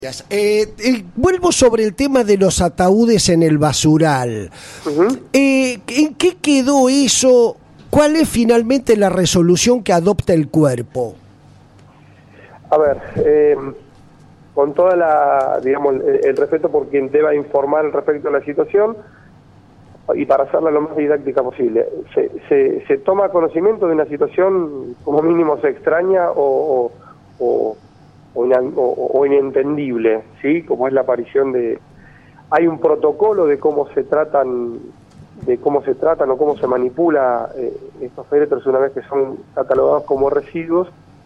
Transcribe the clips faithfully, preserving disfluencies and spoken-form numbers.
Eh, eh, vuelvo sobre el tema de los ataúdes en el basural. Uh-huh. eh, ¿En qué quedó eso? ¿Cuál es finalmente la resolución que adopta el cuerpo? A ver, eh, con toda la, digamos, el, el respeto por quien deba informar respecto a la situación y para hacerla lo más didáctica posible, se, se, se toma conocimiento de una situación como mínimo se extraña o, o, o O, inan, o, o inentendible, ¿sí? Como es la aparición de... Hay un protocolo de cómo se tratan, de cómo se tratan o cómo se manipula eh, estos féretros una vez que son catalogados como residuos,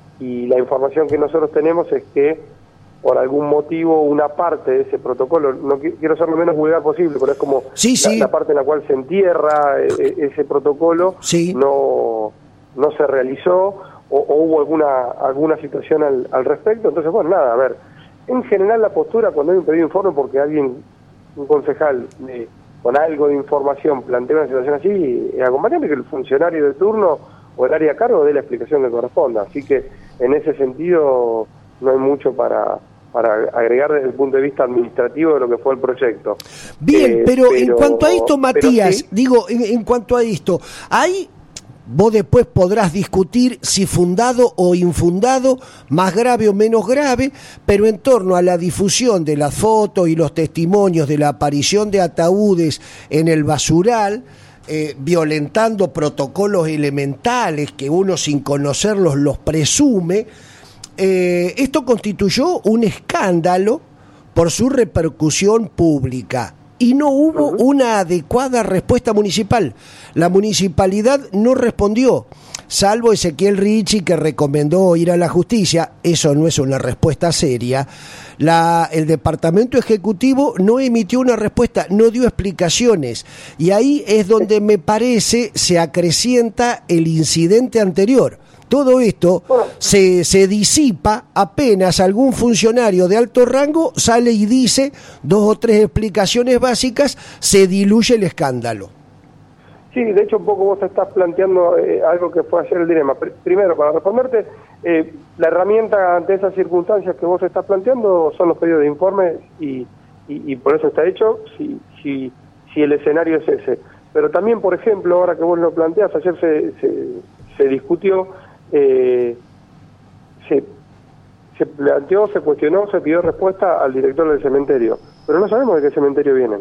y la información que nosotros tenemos es que por algún motivo una parte de ese protocolo, no quiero ser lo menos vulgar posible, pero es como sí, la, sí. la parte en la cual se entierra eh, ese protocolo, sí. no, no se realizó, O, o hubo alguna alguna situación al, al respecto. Entonces, bueno, nada, a ver, en general la postura cuando hay un pedido de informe porque alguien, un concejal eh, con algo de información plantea una situación así, es acompañante que el funcionario de turno o el área a cargo dé la explicación que corresponda. Así que en ese sentido no hay mucho para para agregar desde el punto de vista administrativo de lo que fue el proyecto. Bien, eh, pero, pero en cuanto a esto, pero, Matías, sí, digo, en, en cuanto a esto, hay... Vos después podrás discutir si fundado o infundado, más grave o menos grave, pero en torno a la difusión de las fotos y los testimonios de la aparición de ataúdes en el basural, eh, violentando protocolos elementales que uno sin conocerlos los presume, eh, esto constituyó un escándalo por su repercusión pública. Y no hubo uh-huh. una adecuada respuesta municipal. La municipalidad no respondió, salvo Ezequiel Ricci, que recomendó ir a la justicia. Eso no es una respuesta seria. La, el departamento ejecutivo no emitió una respuesta, no dio explicaciones. Y ahí es donde me parece se acrecienta el incidente anterior. Todo esto se, se disipa apenas algún funcionario de alto rango sale y dice dos o tres explicaciones básicas, se diluye el escándalo. Sí, de hecho un poco vos te estás planteando eh, algo que fue ayer el dilema. Pr- primero, para responderte, eh, la herramienta ante esas circunstancias que vos estás planteando son los pedidos de informe y, y, y por eso está hecho si, si, si el escenario es ese. Pero también, por ejemplo, ahora que vos lo planteás, ayer se, se, se discutió, Eh, se, se planteó, se cuestionó, se pidió respuesta al director del cementerio, pero no sabemos de qué cementerio vienen.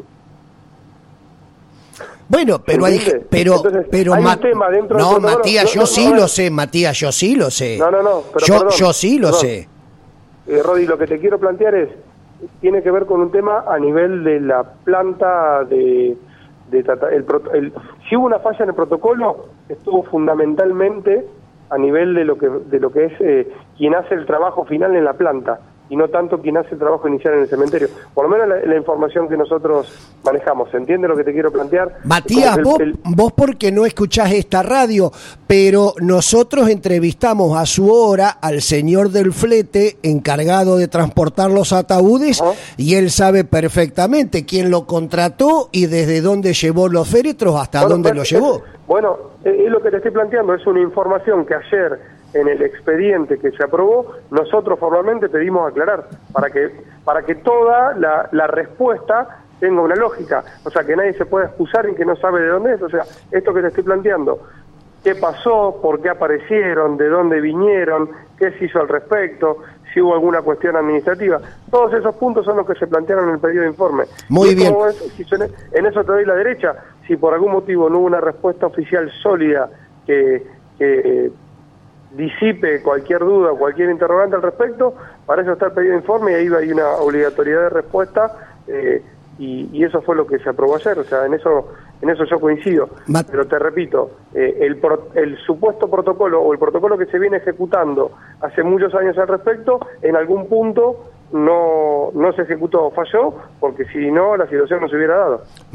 Bueno, pero hay, pero, Entonces, pero hay Ma- un tema dentro no, del protocolo. Matías, no, yo no, sí no, lo sé, Matías, yo sí lo sé. No, no, no, pero yo, perdón, yo sí lo perdón. sé. Eh, Rodi, lo que te quiero plantear es, tiene que ver con un tema a nivel de la planta de, de trata, el, el, si hubo una falla en el protocolo, estuvo fundamentalmente a nivel de lo que de lo que es eh, quien hace el trabajo final en la planta y no tanto quien hace el trabajo inicial en el cementerio. Por lo menos la, la información que nosotros manejamos. ¿Se entiende lo que te quiero plantear? Matías, el, vos, el... vos porque no escuchás esta radio, pero nosotros entrevistamos a su hora al señor del flete encargado de transportar los ataúdes, ¿ah? Y él sabe perfectamente quién lo contrató y desde dónde llevó los féretros hasta bueno, dónde pues, lo llevó. Es, bueno, es lo que te estoy planteando, es una información que ayer en el expediente que se aprobó, nosotros formalmente pedimos aclarar, para que para que toda la, la respuesta tenga una lógica, o sea, que nadie se pueda excusar en que no sabe de dónde es, o sea, esto que te estoy planteando, qué pasó, por qué aparecieron, de dónde vinieron, qué se hizo al respecto, si hubo alguna cuestión administrativa, todos esos puntos son los que se plantearon en el pedido de informe. Muy y bien. Es, si en, en eso te doy la derecha, si por algún motivo no hubo una respuesta oficial sólida que... que disipe cualquier duda o cualquier interrogante al respecto, para eso está el pedido de informe y ahí hay una obligatoriedad de respuesta eh, y, y eso fue lo que se aprobó ayer, o sea, en eso en eso yo coincido, Mat- pero te repito, eh, el, pro, el supuesto protocolo o el protocolo que se viene ejecutando hace muchos años al respecto, en algún punto no, no se ejecutó o falló, porque si no la situación no se hubiera dado.